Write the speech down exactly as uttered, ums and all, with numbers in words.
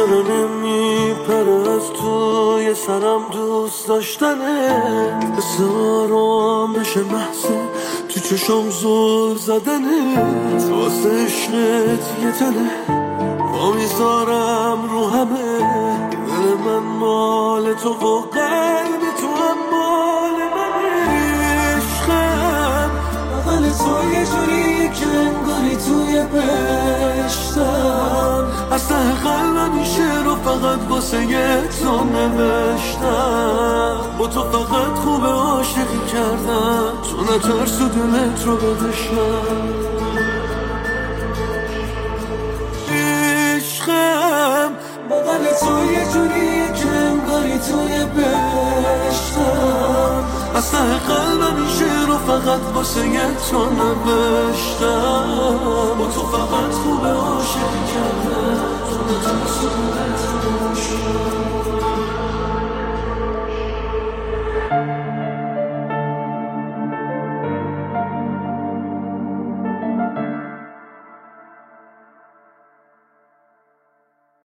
چرا نمیپره از توی سرم دوست داشتنه، حس آرامش محضه تو چشم زل زدنه، تو واسه عشقت یه تنه با میذارم رو همه، دل من مال تو و قلب تو هم مال منه. عشقم بغل تو یه جوری که انگاری توی بهشتم، از ته قلبم این شعر رو فقط واسه تو نوشتم، با تو فقط خوب عاشقی کردم، تو نترس و دلت رو بدشم. عشقم بغل تو یه جوری که انگاری توی بهشتم، از ته قلبم این شعر رو فقط واسه تو نوشتم، با تو فقط خوب عاشقی کردم، تو نترس و دلت رو